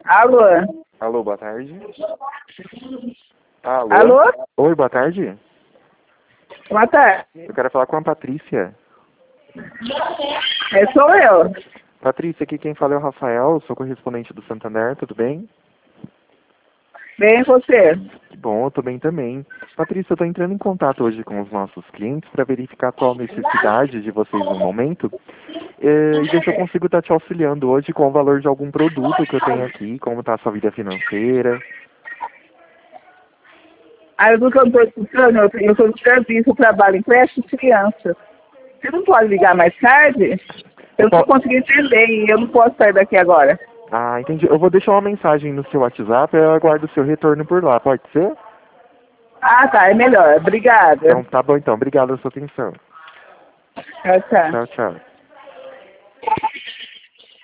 Alô? Alô, boa tarde. Alô? Alô? Oi, boa tarde. Boa tarde. Eu quero falar com a Patrícia. Sou eu. Patrícia, aqui quem fala é o Rafael, sou correspondente do Santander, tudo bem? Bem, você? Que bom, eu tô bem também. Patrícia, eu tô entrando em contato hoje com os nossos clientes para verificar qual a necessidade de vocês no momento e ver se eu consigo estar te auxiliando hoje com o valor de algum produto que eu tenho aqui, como está a sua vida financeira. Eu nunca estou escutando, eu sou de serviço, eu trabalho em creche de criança. Você não pode ligar mais tarde? Eu não consegui entender e eu não posso sair daqui agora. Ah, entendi. Eu vou deixar uma mensagem no seu WhatsApp e eu aguardo o seu retorno por lá, pode ser? Ah, tá, é melhor. Obrigada. Então, tá bom então. Obrigado pela sua atenção. Tchau, tchau. Tchau, tchau.